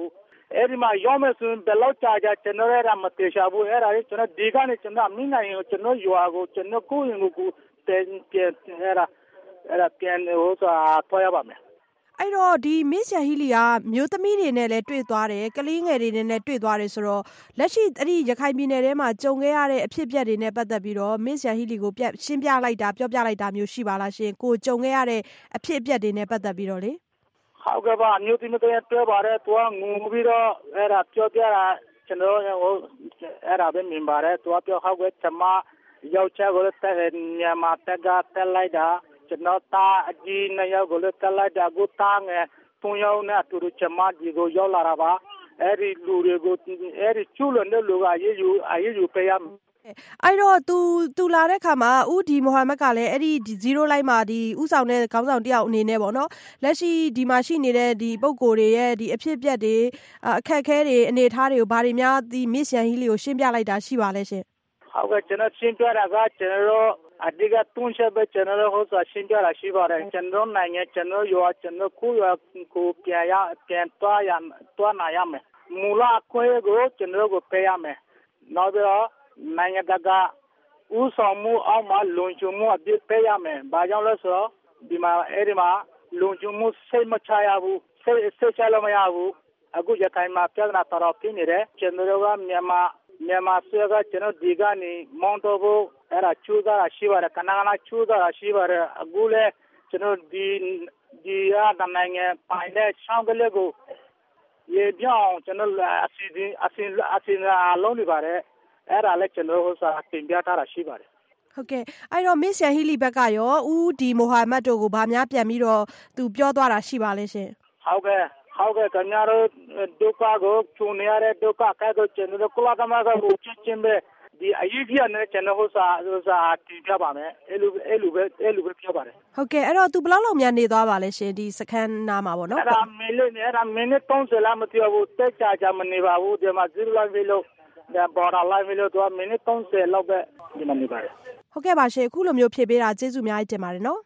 အဲ့ဒီမှာရောက်မယ်ဆိုရင်ဘယ်လောက်ကြာကြာကျွန်တော်ရမတေချာဘူးအဲ့ဒါလေးကျွန်တော်ဒီကနေကျွန်တော်မိနိုင်ကိုကျွန်တော်ရွာကိုကျွန်တော်ကိုရင်ကိုပြန်အဲ့ဒါပြန်ဟိုဆိုထွက်ရပါမယ်အဲ့တော့ဒီ Miss Yahili ကမျိုးသမီးတွေနဲ့လည်းတွေ့သွားတယ်ကလေးငယ်တွေနဲ့လည်းတွေ့သွားတယ်ဆိုတော့လက်ရှိအဲ့ဒီရခိုင်ပြည်နယ်ထဲမှာကြုံခဲ့ရတဲ့အဖြစ်အပျက်တွေနဲ့ပတ်သက်ပြီးတော့ Miss Yahili ကိုရှင်းပြလိုက်တာပြောပြလိုက်တာမျိုးရှိပါလားရှင်ကိုကြုံခဲ့ရတဲ့အဖြစ်အပျက်တွေနဲ့ပတ်သက်ပြီးတော့လေဟုတ်ကဲ့ပါမျိုးသမီးတွေတွေ့ပါတယ်သူကငုံပြီးတော့အဲ့ဒါပြောပြတာကျွန်တော်ဟိုအဲ့ဒါပဲမြင်ပါတယ်သူကပြောဟုတ်ကဲ့ကျွန်မယောက်ျားကိုလည်းမြန်မာတက်ကတက်လိုက်တာကျွန်တော်သားအကြီးနှစ်ယောက်ကိုလည်းတက်လိုက်တာကိုသားငယ်၃ယောက်နဲ့အတူတူကျွန်မဒီကိုရောက်လာတာပါအဲ့ဒီလူတွေကိုအဲ့ဒီကျူးလွန်တဲ့လူကအေးယူပေးရမယ်အဲ့တော့သူလာတဲ့ခါမှာဦးဒီမိုဟာမက်ကလည်းအဲ့ဒီ0 line မှာဒီဥဆောင်တဲ့ခေါင်းဆောင်တယောက်အနေနဲ့ပေါ့နော်လက်ရှိဒီမှာရှိနေတဲ့ဒီပုံကိုယ်တွေရဲ့ဒီအဖြစ်အပျက်တွေအခက်အခဲတွေအနေအထားတွေကိုဘာတွေများဒီ Miss Yahili ကိုရှင်းပြလိုက်တာရှိပါလဲရှင်ဟုတ်ကဲ့ကျွန်တော်ရှင်းပြတာကကျွန်တော်အဓိကတွန်းချက်ပဲကျွန်တော်ဟိုဆိုရှင်းပြတာရှိပါတယ်ကျွန်တော်နိုင်ငံကျွန်တော်ရွာကျွန်တော်ကိုရွာကိုပြန်သွားနိုင်ရမယ်မူလအခွင့်အရေးကိုကျွန်တော်ကိုပေးရမယ်နောက်ပြီးတော့နိုင်ငံတကာဥဆောင်မှုအောက်မှာလုံခြုံမှုအပြည့်ပေးရမယ်။ဘာကြောင့်လဲဆိုတော့ဒီမှာလုံခြုံမှုစိတ်မချရဘူးစိတ်ချလို့မရဘူး။အခုရခိုင်မှာပြဿနာတော်တော်ပြင်းနေတယ်။ကျွန်တော်ကမြန်မာဆွေကကျွန်တော်ဒီကနေမောင်းတော့ဖို့အဲ့ဒါချူတာရှိပါတယ်။ကနချူတာရှိပါတယ်။အခုလဲကျွန်တော်ဒီနိုင်ငံပိုင်တဲ့ချောင်းကလေးကိုရေပြောင်းကျွန်တော်အစီအလုံးနေပါတယ်။အဲ့ဒါလည်းကျွန်တော်ဟိုစာတင်ပြထားတာရှိပါတယ်ဟုတ်ကဲ့အဲ့တော့ Miss Yahili ဘက်ကရောဦးဒီမိုဟာမက်တို့ကိုဗာများပြန်ပြီးတော့သူပြောသွားတာရှိပါလဲရှင်ဟုတ်ကဲ့ခင်ဗျားတို့ဒုက္ခကိုချူနေရတဲ့ဒုက္ခကတော့ကျွန်တော်ကုလသမဂ္ဂကိုချင်းပဲဒီအရေးကြီးတဲ့ကျွန်တော်ဟိုစာတင်ပြပါမယ်အဲ့လိုပဲပြောပါတယ်ဟုတ်ကဲ့အဲ့တော့သူဘယ်လောက်များနေသွားပါလဲရှင်ဒီစခန်းနားမှာပေါ့နော်အဲ့ဒါမိနစ်30လားမသိဘူးတက်ကြမနေပါဘူးဒီမှာ0 line လို့ပေါ်လာလိုက်ပြီးတော့မိနစ်30လောက်ပဲဒီမှာနေပါတယ်ဟုတ်ကဲ့ပါရှင်အခုလိုမျိုးဖြည့်ပေးတာကျေးဇူးအများကြီးတင်ပါတယ်နော်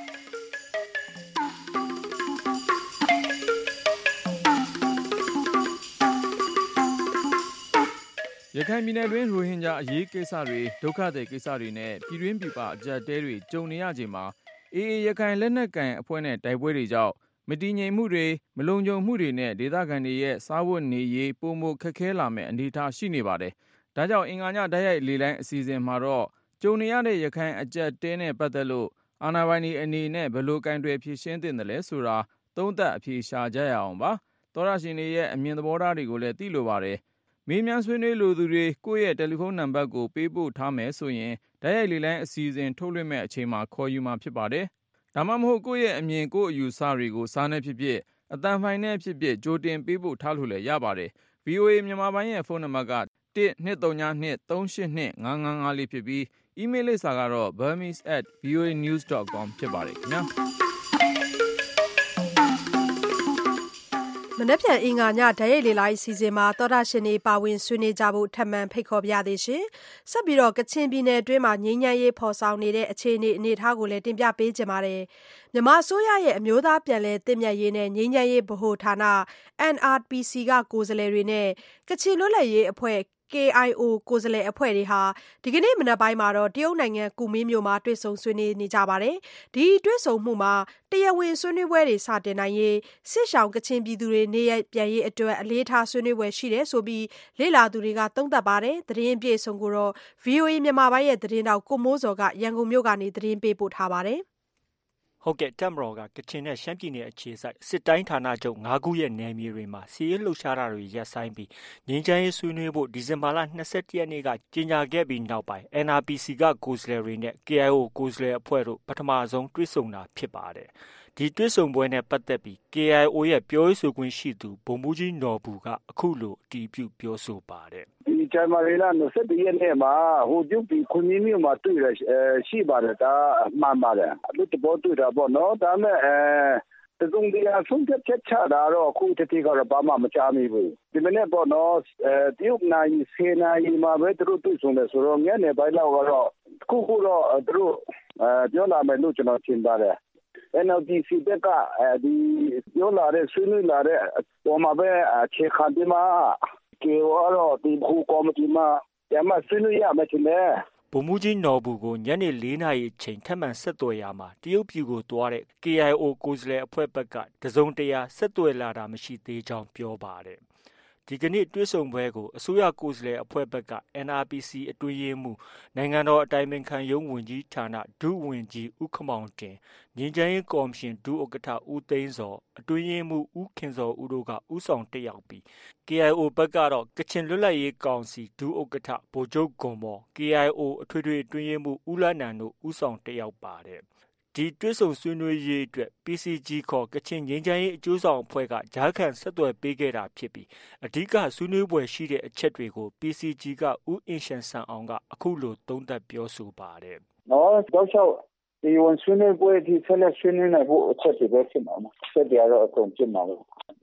ရခိုင်ပြည်နယ်တွင်းရိုဟင်ဂျာအရေးကိစ္စတွေဒုက္ခသည်ကိစ္စတွေနဲ့ပြည်တွင်းပြည်ပအကြပ်တဲတွေကြုံနေရချိန်မှာAAရခိုင်လက်နက်ကိုင်အဖွဲ့နဲ့တိုက်ပွဲတွေကြောင့်မတည်ငြိမ်မှုတွေမလုံခြုံမှုတွေနဲ့ဒေသခံတွေရဲ့စားဝတ်နေရေးပိုမိုခက်ခဲလာမယ့်အနေအထားရှိနေပါတယ်။ဒါကြောင့်အင်္ဂါညတိုက်ရိုက်လေလိုင်းအစီအစဉ်မှာတော့ကြုံနေရတဲ့ရခိုင်အကြပ်တဲနဲ့ပတ်သက်လို့အာဏာပိုင်တွေအနေနဲ့ဘယ်လိုကင်တွယ်ဖြေရှင်းသင့်တယ်လဲဆိုတာသုံးသပ်အဖြေရှာကြရအောင်ပါ။သောရရှင်တွေရဲ့အမြင်သဘောထားတွေကိုလည်းသိလိုပါတယ်။မေးမြန်းဆွေးနွေးလိုသူတွေကိုယ့်ရဲ့တယ်လီဖုန်းနံပါတ်ကိုပေးပို့ထားမယ်ဆိုရင်တိုက်ရိုက်လေလိုင်းအစီအစဉ်ထုတ်လွှင့်မဲ့အချိန်မှာခေါ်ယူမှာဖြစ်ပါတယ်။ဒါမှမဟုတ်ကိုယ့်ရဲ့အမြင်ကိုယ့်အယူဆတွေကိုစာနဲ့ဖြစ်ဖြစ်အသံဖိုင်နဲ့ဖြစ်ဖြစ်ကြိုတင်ပေးပို့ထားလို့လည်းရပါတယ်။ VOA မြန်မာပိုင်းရဲ့ဖုန်းနံပါတ်က12323825554ဖြစ်ပြီး email လိပ်စာကတော့ burmese@voanews.com ဖြစ်ပါတယ်ခင်ဗျာမနက်ဖြန်အင်္ဂါညဓာတ်ရိုက်လေလိုင်းအစီအစဉ်မှာသောတာရှင်တွေပါဝင်ဆွေးနွေးကြဖို့ထပ်မံဖိတ်ခေါ်ပြသေးရှင်။ဆက်ပြီးတော့ကချင်ပြည်နယ်အတွင်းမှာငြိမ်းချမ်းရေးဖော်ဆောင်နေတဲ့အခြေအနေအထားကိုလည်းတင်ပြပေးကြပါမယ်။မြန်မာအစိုးရရဲ့အမျိုးသားပြန်လည်သင့်မြတ်ရေးနဲ့ငြိမ်းချမ်းရေးဗဟိုဌာန NRPC ကကိုယ်စားလှယ်တွေနဲ့ကချင်လွတ်လပ်ရေးအဖွဲ့ KIO ကိုယ်စားလှယ်အဖွဲ့တွေဟာဒီကနေ့မနက်ပိုင်းမှာတော့တရုတ်နိုင်ငံကူမင်းမြို့မှာတွေ့ဆုံဆွေးနွေးနေကြပါတယ်။ဒီတွေ့ဆုံမှုမှာတရားဝင်ဆွေးနွေးပွဲတွေစတင်နိုင်ရေးစစ်ရှောင်ကချင်ပြည်သူတွေနေရပြန်ရေးအတွက်အလေးထားဆွေးနွေးပွဲရှိတယ်ဆိုပြီးလေ့လာသူတွေကသုံးသပ်ပါတယ်။သတင်းအပြည့်အစုံကိုတော့ VOA မြန်မာပိုင်းရဲ့သတင်းတောက်ကိုမိုးစော်ကရန်ကုန်မြို့ကနေသတင်းပေးပို့ထားပါတယ်။ဟုတ်ကဲ့တပ်မတော်ကကချင်နဲ့ရှမ်းပြည်နယ်အခြေစိုက်စစ်တိုင်းဌာနချုပ်၅ခုရဲ့နယ်မြေတွေမှာစီးရဲလှုပ်ရှားတာတွေရပ်ဆိုင်းပြီးငြိမ်းချမ်းရေးဆွေးနွေးဖို့ဒီဇင်ဘာလ21ရက်နေ့ကကြေညာခဲ့ပြီးနောက်ပိုင်း NRPC ကကိုယ်စားလှယ်တွေနဲ့ KIO ကိုယ်စားလှယ်အဖွဲ့တို့ပထမဆုံးတွေ့ဆုံတာဖြစ်ပါတယ်။ဒီတွေ့ဆုံပွဲနဲ့ပတ်သက်ပြီး KIO ရဲ့ပြောရေးဆိုခွင့်ရှိသူဗိုလ်မှူးကြီးနော်ဘူကအခုလိုအတည်ပြုပြောဆိုပါတယ်။ဒီဇန်နဝါရီလ21ရက်နေ့မှာဟိုပြုတ်ပြီးခွန်ကြီးမြို့မှာတွေ့ရရှိပါတယ်ဒါမှန်ပါတယ်။လူတဘောတွေ့တာပေါ့နော်ဒါမဲ့တစုံတရာဆုံးဖြတ်ချက်ချတာတော့အခုတတိကတော့ဘာမှမကြားမိဘူးဒီမနေ့ပေါ့နော်တရုတ်နိုင်ဆေးနိုင်မှာပဲသူတို့တွေ့ဆုံတယ်ဆိုတော့ညနေပိုင်းလောက်ကတော့ခုတော့သူတို့ပြောလာမယ်လို့ကျွန်တော်ထင်ပါတယ် NLDC ဘက်ကဒီပြောလာတဲ့ဆွေးနွေးလာတဲ့ပေါ်မှာပဲအခြေခံပြီးမှကေရောဒီခုကော်မတီမှာရမဆွေးနွေးရမယ်ချင်းလေဗိုလ်မှူးကြီးနော်ဘူးကိုညနေ4 နာရီအချိန်ထပ်မံဆက်သွယ်ရာမှာတရုတ်ပြည်ကိုသွားတဲ့ KIO ကိုယ်စားလှယ်အဖွဲ့ဘက်ကတစုံတရာဆက်သွယ်လာတာမရှိသေးကြောင်းပြောပါတယ်ဒီကနေ့တွေ့ဆုံပွဲကိုအစိုးရကိုယ်စားလှယ်အဖွဲ့ဘက်က NRPC အတွင်းရေးမှူးနိုင်ငံတော်အတိုင်ပင်ခံရုံးဝန်ကြီးဌာနဒုဝန်ကြီးဦးခမောင်တင်ငြိမ်းချမ်းရေးကော်မရှင်ဒုဥက္ကဋ္ဌဦးသိန်းစောအတွင်းရေးမှူးဦးခင်စောဦးတို့ကဦးဆောင်တက်ရောက်ပြီး KIO ဘက်ကတော့ကချင်လွတ်လပ်ရေးကောင်စီဒုဥက္ကဋ္ဌဗိုလ်ချုပ်ဂွန်မော် KIO အထွေထွေအတွင်းရေးမှူးဦးလနန်တို့ဦးဆောင်တက်ရောက်ပါတယ်ဒီတွေ့ဆုံဆွေးနွေးရေးအတွက် PCG ခေါ်ကချင်ငြိမ်းချမ်းရေးအကျိုးဆောင်အဖွဲ့ကကြားခံဆက်သွယ်ပေးခဲ့တာဖြစ်ပြီးအဓိကဆွေးနွေးပွဲရှိတဲ့အချက်တွေကို PCG ကဦးအင်ရှန်ဆန်အောင်ကအခုလိုသုံးသပ်ပြောဆိုပါတယ်။နော်တော့ဒီဝန်ဆွေးနွေးပွဲဒီဆက်လက်ဆွေးနွေးနိုင်ဖို့အချက်တွေပဲဖြစ်မှာပါ။ဆက်ကြတော့အကုန်ဖြစ်မှာပါ။ဒီ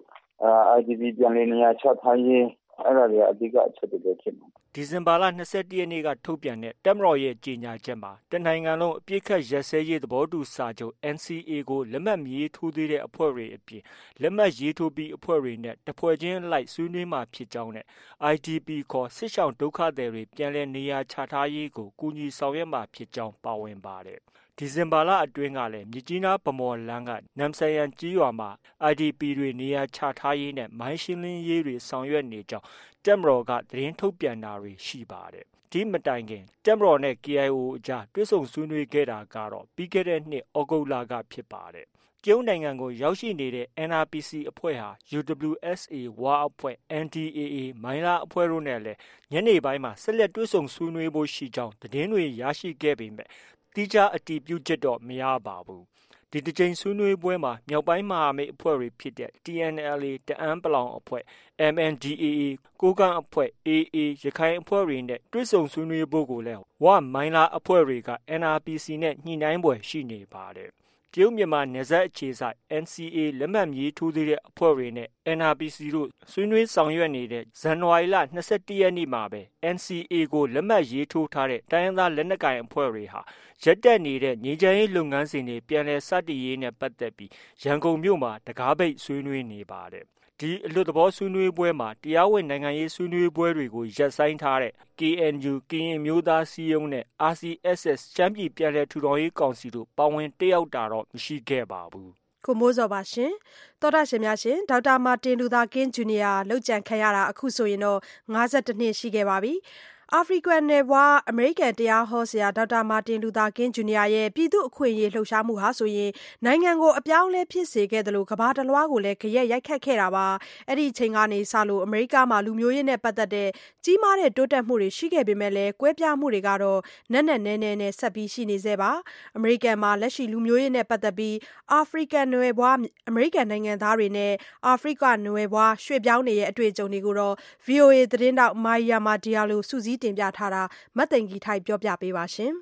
IDP ပြန်လည်နေရာချထားရေးအဲ့ဒါတွေအဓိကအချက်တွေပဲဖြစ်မှာဒီဇင်ဘာလ21ရက်နေ့ကထုတ်ပြန်တဲ့တပ်မတော်ရဲ့ကြေညာချက်မှာတနိုင်ငံလုံးအပြစ်ခတ်ရက်စဲရေးသဘောတူစာချုပ် NCA ကိုလက်မှတ်ရေးထိုးသေးတဲ့အဖွဲ့တွေအပြင်လက်မှတ်ရေးထိုးပြီးအဖွဲ့တွေနဲ့တဖွဲ့ချင်းလိုက်ဆွေးနွေးမှာဖြစ်ကြောင်းနဲ့ IDP ခေါ်စစ်ရှောင်ဒုက္ခသည်တွေပြန်လည်နေရာချထားရေးကိုကူညီဆောင်ရွက်မှာဖြစ်ကြောင်းပါဝင်ပါတယ်ဒီဇင်ဘာလအတွင်းကလည်းမြစ်ကြီးနားဗမော်လန်းကနမ်ဆန်ယန်ကြီးရွာမှာ IDP တွေနေရာချထားရေးနဲ့မိုင်းရှင်းလင်းရေးတွေဆောင်ရွက်နေကြောင်းတပ်မတော်ကသတင်းထုတ်ပြန်တာတွေရှိပါတယ်ဒီမတိုင်ခင်တပ်မတော်နဲ့ KIO အကြားတွေ့ဆုံဆွေးနွေးခဲ့တာကတော့ပြီးခဲ့တဲ့နှစ်ဩဂုတ်လကဖြစ်ပါတယ်တရုတ်နိုင်ငံကိုရောက်ရှိနေတဲ့ NRPC အဖွဲ့ဟာ UWSA ဝါအဖွဲ့ NDAA မိုင်းလားအဖွဲ့တို့နဲ့လည်းညနေပိုင်းမှာဆက်လက်တွေ့ဆုံဆွေးနွေးဖို့ရှိကြောင်းသတင်းတွေရရှိခဲ့ပေမဲ့တိကျအတည်ပြုချက်တော့မရပါဘူးဒီတစ်ချိန်ဆွေးနွေးပွဲမှာမြောက်ပိုင်းမဟာမိတ်အဖွဲ့တွေဖြစ်တဲ့ TNLA တအန်းပလောင်အဖွဲ့ MNDAA ကိုးကန့်အဖွဲ့ AA ရခိုင်အဖွဲ့တွေနဲ့တွေ့ဆုံဆွေးနွေးဖို့ကိုလည်းဝမိုင်းလားအဖွဲ့တွေက NRPC နဲ့ညှိနှိုင်းပွဲရှိနေပါတယ်တရုတ်မြန်မာနယ်စပ်အခြေစိုက် NCA လက်မှတ်ရေးထိုးသေးတဲ့အဖွဲ့တွေနဲ့ NRPC တို့ဆွေးနွေးဆောင်ရွက်နေတဲ့ဇန်နဝါရီလ21ရက်နေ့မှာပဲ NCA ကိုလက်မှတ်ရေးထိုးထားတဲ့တိုင်းရင်းသားလက်နက်ကိုင်အဖွဲ့တွေဟာရပ်တန့်နေတဲ့ငြိမ်းချမ်းရေးလုပ်ငန်းစဉ်တွေပြန်လည်စတင်ရေးနဲ့ပတ်သက်ပြီးရန်ကုန်မြို့မှာတကားပိတ်ဆွေးနွေးနေပါတယ်ဒီအလွတ်သဘောဆွေးနွေးပွဲမှာတရားဝင်နိုင်ငံရေးဆွေးနွေးပွဲတွေကိုရပ်ဆိုင်းထားတဲ့ KNU ကရင်မျိုးသားစည်းရုံးနဲ့ RCSS ရှမ်းပြည်ပြန်လည်ထူထောင်ရေးကောင်စီတို့ပါဝင်တက်ရောက်တာတော့မရှိခဲ့ပါဘူးကိုမိုးစောပါရှင်သောတာရှင်များရှင်ဒေါက်တာမာတင်လူသာကင်းဂျူနီယာလောက်ကျန်ခံရတာအခုဆိုရင်တော့52နှစ်ရှိခဲ့ပါပြီအာဖရိကန်နယ်ဘွားအမေရိကန်တရားဟောဆရာဒေါက်တာမာတင်လူသာကင်းဂျူနီယာရဲ့ပြည်သူ့အခွင့်အရေးလှုပ်ရှားမှုဟာဆိုရင်နိုင်ငံကိုအပြောင်းလဲဖြစ်စေခဲ့တယ်လို့ကမ္ဘာတစ်လွှားကိုလည်းကြရက်ရိုက်ခတ်ခဲ့တာပါအဲ့ဒီအချိန်ကနေစလို့အမေရိကမှာလူမျိုးရေးနဲ့ပတ်သက်တဲ့ကြီးမားတဲ့တိုးတက်မှုတွေရှိခဲ့ပေမဲ့လည်းကွဲပြားမှုတွေကတော့နက်နဲနဲ့ဆက်ပြီးရှိနေသေးပါအမေရိကန်မှာလက်ရှိလူမျိုးရေးနဲ့ပတ်သက်ပြီးအာဖရိကန်နယ်ဘွားအမေရိကန်နိုင်ငံသားတွေနဲ့အာဖရိကနယ်ဘွားရွှေ့ပြောင်းနေရဲ့အတွေ့အကြုံတွေကိုတော့ VOA သတင်းတောက်မာယာမာဒီယာလိုစုစည်းတင်ပြထားတာမတ်သိင်္ဂီထိုက်ပြောပြပေးပါရှင်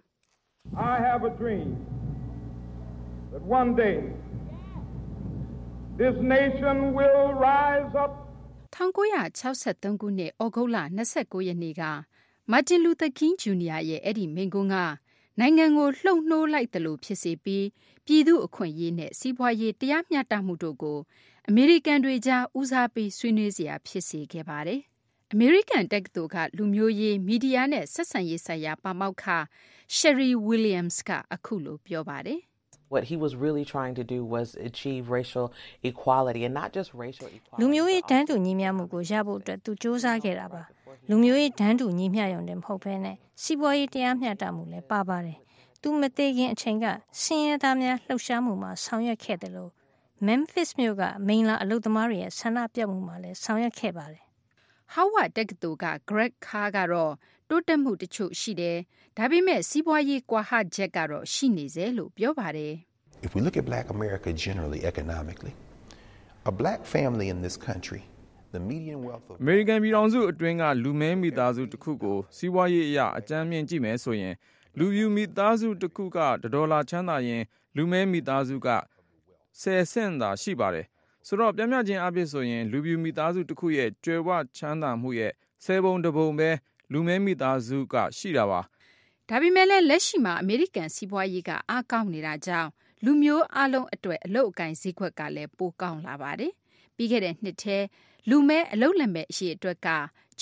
I have a dream that one day this nation will rise up 1963ခုနှစ်ဩဂုတ်လ29ရက်နေ့ကမာတင်လူသာကင်းဂျူနီယာရဲ့အဲ့ဒီမိန့်ခွန်းကနိုင်ငံကိုလှုပ်နှိုးလိုက်တယ်လို့ဖြစ်စေပြီးပြည်သူအခွင့်အရေးနဲ့စီးပွားရေးတရားမျှတမှုတို့ကိုအမေရိကန်တွေကြားဦးစားပေးဆွေးနွေးစရာဖြစ်စေခဲ့ပါတယ်အမေရိကန်တက္ကသိုလ်ကလူမျိုးရေးမီဒီယာနဲ့ဆက်ဆံရေးဆိုင်ရာပါမောက္ခ Sherry Williams ကအခုလိုပြောပါတယ် What he was really trying to do was achieve racial equality and not just racial equality. လူမျိုးရေးတန်းတူညီမျှမှုကိုရဖို့အတွက်သူစ조사ခဲ့တာပါလူမျိုးရေးတန်းတူညီမျှရုံနဲ့မဟုတ်ဘဲနဲ့စီးပွားရေးတရားမျှတမှုလည်းပါပါတယ်သူမသေးခင်အချိန်ကဆင်းရဲသားများလှုပ်ရှားမှုမှာဆောင်ရွက်ခဲ့တယ်လို့ Memphis မြို့ကမိန်လာအလုပ်သမားတွေရဲ့ဆန္ဒပြမှုမှာလည်းဆောင်ရွက်ခဲ့ပါတယ် Howard တက္ကသိုလ်က Greg Carr ကတော့တိုးတက်မှုတချို့ရှိတယ်ဒါပေမဲ့စီးပွားရေးကွာဟချက်ကတော့ရှိနေစေလို့ပြောပါတယ် If we look at Black America generally economically, a black family in this country, the median wealth of American ပြည်ထောင်စုအတွင်းကလူမဲမိသားစုတစ်ခုကိုစီးပွားရေးအရာအကြမ်းမြင့်ကြည့်မယ်ဆိုရင်လူဖြူမိသားစုတစ်ခုက$ချမ်းသာရင်လူမဲမိသားစုက10 cent သာရှိပါတယ်ဆိုတော့ပြမျှချင်းအဖြစ်ဆိုရင်လူဖြူမိသားစုတစ်ခုရဲ့ကြွယ်ဝချမ်းသာမှုရဲ့10 ပုံတစ်ပုံပဲလူမဲမိသားစုကရှိတာပါဒါပေမဲ့လည်းလက်ရှိမှာအမေရိကန်စီးပွားရေးကအားကောင်းနေတာကြောင့်လူမျိုးအလုံးအတွက်အလုပ်အကိုင်ဈေးကွက်ကလည်းပိုကောင်းလာပါတယ်။ပြီးခဲ့တဲ့နှစ်ထဲလူမဲအလုပ်လက်မဲ့အရေးအတွက်က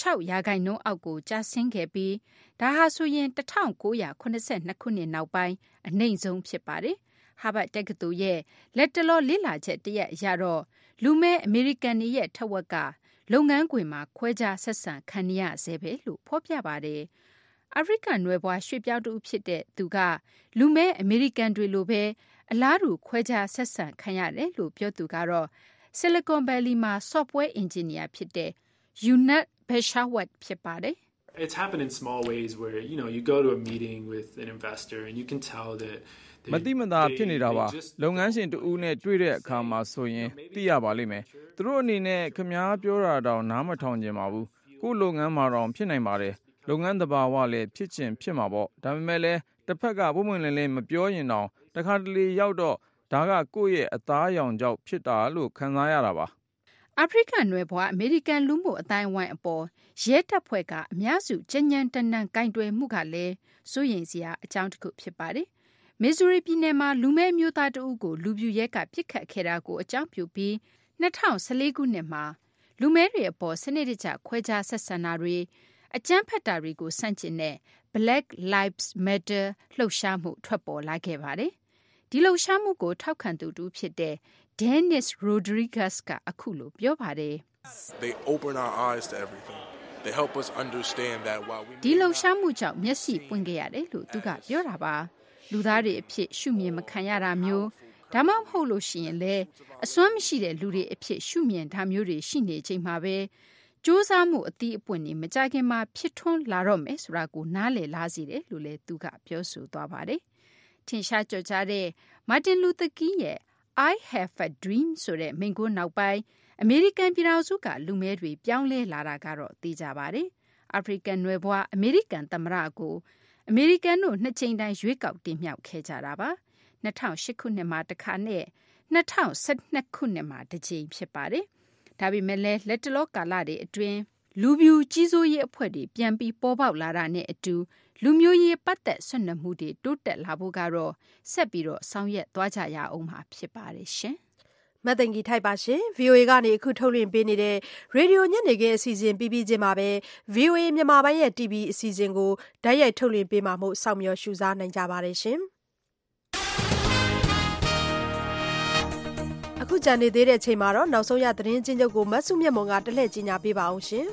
6%အောက်ကိုကျဆင်းခဲ့ပြီးဒါဟာဆိုရင်1982ခုနှစ်နောက်ပိုင်းအနှိမ့်ဆုံးဖြစ်ပါတယ်။ Harvard တက္ကသိုလ်ရဲ့လက်တလောလေ့လာချက်တရက်အရတော့လူမဲအမေရိကန်တွေရဲ့ထက်ဝက်ကလုပ်ငန်းခွင်မှာခွဲခြားဆက်ဆံခံရဆဲပဲလို့ဖော်ပြပါတယ်။အာဖရိကန်နွယ်ဖွားရွှေ့ပြောင်းသူဖြစ်တဲ့သူကလူမဲအမေရိကန်တွေလိုပဲအလားတူခွဲခြားဆက်ဆံခံရတယ်လို့ပြောသူကတော့ Silicon Valley မှာ software engineer ဖြစ်တဲ့ Yunat Beshawat ဖြစ်ပါတယ်။ It's happened in small ways where you go to a meeting with an investor and you can tell that မတိမတာဖြစ်နေတာပါလုပ်ငန်းရှင်တူဦးနဲ့တွေ့တဲ့အခါမှာဆိုရင်သိရပါလိမ့်မယ်သူတို့အနေနဲ့ခမားပြောတာတောင်နားမထောင်ကြပါဘူးကိုယ်လုပ်ငန်းမှာတော့ဖြစ်နိုင်ပါတယ်လုပ်ငန်းသဘာဝလည်းဖြစ်ချင်းဖြစ်မှာပေါ့ဒါပေမဲ့လည်းတစ်ဖက်ကပုံမှန်လင်းလင်းမပြောရင်တော့တခါတလေရောက်တော့ဒါကကိုယ့်ရဲ့အသားရောင်ကြောင့်ဖြစ်တာလို့ခံစားရတာပါအာဖရိကန်နွယ်ဖွားအမေရိကန်လူမှုအတိုင်းအဝိုင်းအပေါ်ရဲတပ်ဖွဲ့ကအများစုကြမ်းကြမ်းတမ်းတမ်းကင်တွယ်မှုကလည်းစိုးရိမ်စရာအကြောင်းတစ်ခုဖြစ်ပါတယ်မစ်ဇူရီပြည်နယ်မှာလူမဲမျိုးသားတအုပ်ကိုလူပြူရဲကပြစ်ခတ်ခဲ့တာကိုအကြောင်းပြုပြီး2014ခုနှစ်မှာလူမဲတွေအပေါ်စနစ်တကျခွဲခြားဆက်ဆံတာတွေအကြမ်းဖက်တာတွေကိုဆန့်ကျင်တဲ့ Black Lives Matter လှုပ်ရှားမှုထွက်ပေါ်လာခဲ့ပါတယ်။ဒီလှုပ်ရှားမှုကိုထောက်ခံသူတူဖြစ်တဲ့ Dennis Rodriguez ကအခုလိုပြောပါတယ်။ They open our eyes to everything. They help us understand that while we ဒီလှုပ်ရှားမှုကြောင့်မျက်စိပွင့်ခဲ့ရတယ်လို့သူကပြောတာပါ။လူသားတွေအဖြစ်ရှုမြင်မခံရတာမျိုးဒါမှမဟုတ်လို့ရှိရင်လည်းအစွမ်းမရှိတဲ့လူတွေအဖြစ်ရှုမြင်တာမျိုးတွေရှိနေချိန်မှာပဲစူးစမ်းမှုအသီးအပွင့်တွေမကြခင်မှာဖြစ်ထွန်းလာတော့မယ်ဆိုတာကိုနားလည်လာစေတယ်လို့လည်းသူကပြောဆိုသွားပါတယ်။ထင်ရှားကြော်ကြားတဲ့ Martin Luther King ရဲ့ I have a dream ဆိုတဲ့မိန့်ခွန်းနောက်ပိုင်းအမေရိကန်ပြည်ထောင်စုကလူမဲတွေပြောင်းလဲလာတာကတော့သိကြပါတယ်။အာဖရိကန်နွယ်ဖွားအမေရိကန်သမ္မတကိုအမေရိကန်တို့နှစ်ချိန်တိုင်းရွေးကောက်တင်မြှောက်ခဲ့ကြတာပါ2008ခုနှစ်မှာတစ်ခါနဲ့2012ခုနှစ်မှာတစ်ကြိမ်ဖြစ်ပါတယ်ဒါပေမဲ့လည်းလက်တလောကာလတွေအတွင်းလူပြူကြီးစိုးရေးအဖွဲ့တွေပြန်ပြီးပေါ်ပေါက်လာတာနဲ့အတူလူမျိုးရေးပတ်သက်ဆွနမှုတွေတိုးတက်လာဖို့ကတော့ဆက်ပြီးတော့ဆောင်ရွက်သွားကြရအောင်မှာဖြစ်ပါတယ်ရှင်မတ်တင်ကြီးထိုက်ပါရှင် VOA ကနေအခုထုတ်လွှင့်ပေးနေတဲ့ရေဒီယိုညနေခင်းအစီအစဉ်ပြီးချင်းမှာပဲ VOA မြန်မာပိုင်းရဲ့ TV အစီအစဉ်ကိုဓာတ်ရိုက်ထုတ်လွှင့်ပေးမှာမို့စောင့်မျှော်ရှုစားနိုင်ကြပါတယ်ရှင်အခုကြံနေသေးတဲ့အချိန်မှာတော့နောက်ဆုံးရသတင်းချင်းချုပ်ကိုမတ်စုမြတ်မွန်ကတလှည့်ကြီးညာပေးပါအောင်ရှင်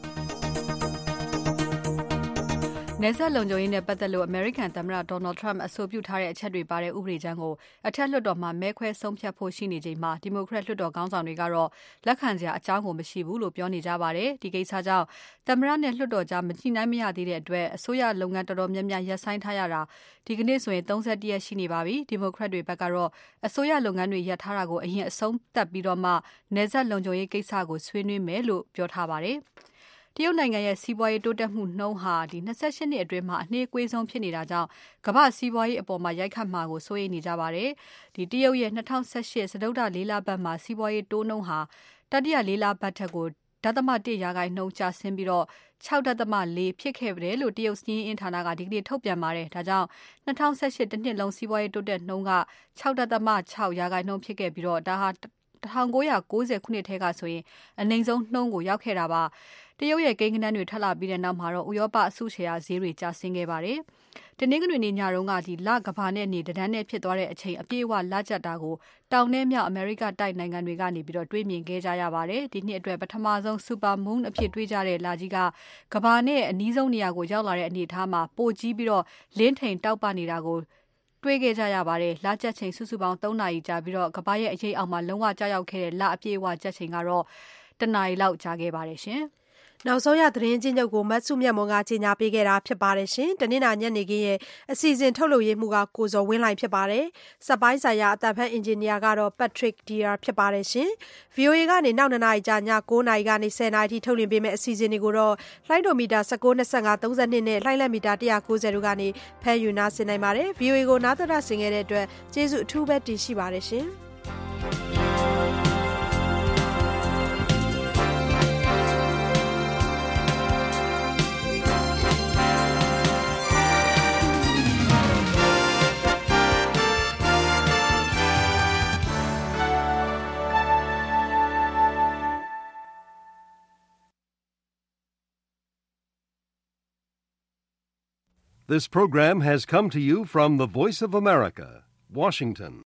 နယ်စပ်လုံခြုံရေးနဲ့ပတ်သက်လို့ American သမ္မတ Donald Trump အဆိုပြုထားတဲ့အချက်တွေပါတဲ့ဥပဒေကြမ်းကိုအထက်လွှတ်တော်မှာမဲခွဲဆုံးဖြတ်ဖို့ရှိနေချိန်မှာ Democrat လွှတ်တော်ခေါင်းဆောင်တွေကတော့လက်ခံစရာအကြောင်းကိုမရှိဘူးလို့ပြောနေကြပါတယ်။ဒီကိစ္စကြောင့်သမ္မတနဲ့လွှတ်တော်ကြားမညှိနှိုင်းမရသေးတဲ့အတွက်အစိုးရလုပ်ငန်းတော်တော်များများရပ်ဆိုင်းထားရတာဒီကနေ့ဆိုရင်31ရက်ရှိနေပါပြီ။ Democrat တွေဘက်ကတော့အစိုးရလုပ်ငန်းတွေရပ်ထားတာကိုအရင်အဆုံးသတ်ပြီးတော့မှနယ်စပ်လုံခြုံရေးကိစ္စကိုဆွေးနွေးမယ်လို့ပြောထားပါတယ်။တရုတ်နိုင်ငံရဲ့စီးပွားရေးတိုးတက်မှုနှုန်းဟာ28နှစ်အတွင်းမှာအနှေးအကွေးဆုံးဖြစ်နေတာကြောင့်ကမ္ဘာစီးပွားရေးအပေါ်မှာရိုက်ခတ်မှာကိုစိုးရိမ်နေကြပါတယ်။တရုတ်ရဲ့2018စတုတ္ထလေးလပတ်မှာစီးပွားရေးတိုးနှုန်းဟာတတိယလေးလပတ်ထက်ကို0.1%ကျဆင်းပြီးတော့6.4ဖြစ်ခဲ့တယ်လို့တရုတ်စည်းရင်းဌာနကဒီကနေ့ထုတ်ပြန်ပါတယ်။ဒါကြောင့်2018တစ်နှစ်လုံးစီးပွားရေးတိုးတက်နှုန်းက6.6%ဖြစ်ခဲ့ပြီးတော့ဒါဟာ1990ခုနှစ်ထဲကဆိုရင်အနည်းဆုံးနှုန်းကိုရောက်ခဲ့တာပါတရုတ်ရဲ့ကိန်းဂဏန်းတွေထပ်လာပြီးတဲ့နောက်မှာတော့ဥရောပအစုရှယ်ယာဈေးတွေကျဆင်းခဲ့ပါတယ်တနင်္ဂနွေနေ့ညတုန်းကလကဘာနဲ့နေတန်းနဲ့ဖြစ်သွားတဲ့အချိန်အပြည့်အဝလကျတာကိုတောင်နဲ့မြောက်အမေရိကတိုက်နိုင်ငံတွေကနေပြီးတော့တွေးမြင်ခဲ့ကြရပါတယ်ဒီနှစ်အတွက်ပထမဆုံး Super Moon အဖြစ်တွေးကြတဲ့လကြီးကကဘာနဲ့အနီးဆုံးနေရာကိုရောက်လာတဲ့အနေအထားမှာပိုကြီးပြီးတော့လင်းထိန်တောက်ပနေတာကိုတွေးခဲ့ကြရပါတယ်လကျချိန်စုစုပေါင်း3နာရီကြာပြီးတော့ကဘာရဲ့အရေးအောက်မှာလုံးဝကြောက်ရောက်ခဲ့တဲ့လအပြည့်အဝကျချိန်ကတော့1နာရီလောက်ကြာခဲ့ပါတယ်ရှင်နောက်ဆုံးရသတင်းချင်းချုပ်ကိုမတ်စုမြတ်မွန်ကကြီးညာပေးခဲ့တာဖြစ်ပါတယ်ရှင်တနင်္လာညနေခင်းရဲ့အစီအစဉ်ထုတ်လုပ်ရေးမှုကကိုဇော်ဝင်းလှိုင်ဖြစ်ပါတယ်စက်ပိုင်းဆိုင်ရာအတန်ဖက်အင်ဂျင်နီယာကတော့ Patrick Deer ဖြစ်ပါတယ်ရှင် VOA ကနေနောက်2နာရီကြာည9နာရီကနေ10နာရီထိထုတ်လွှင့်ပေးမယ့်အစီအစဉ်တွေကိုတော့လိုင်းဒိုမီတာ19 25 32နဲ့လိုင်းလက်မီတာ190တို့ကနေဖမ်းယူနာဆင်နိုင်ပါတယ် VOA ကိုနားတော်ဆင်ခဲ့တဲ့အတွက်ကျေးဇူးအထူးပဲတင်ရှိပါတယ်ရှင် This program has come to you from the Voice of America, Washington.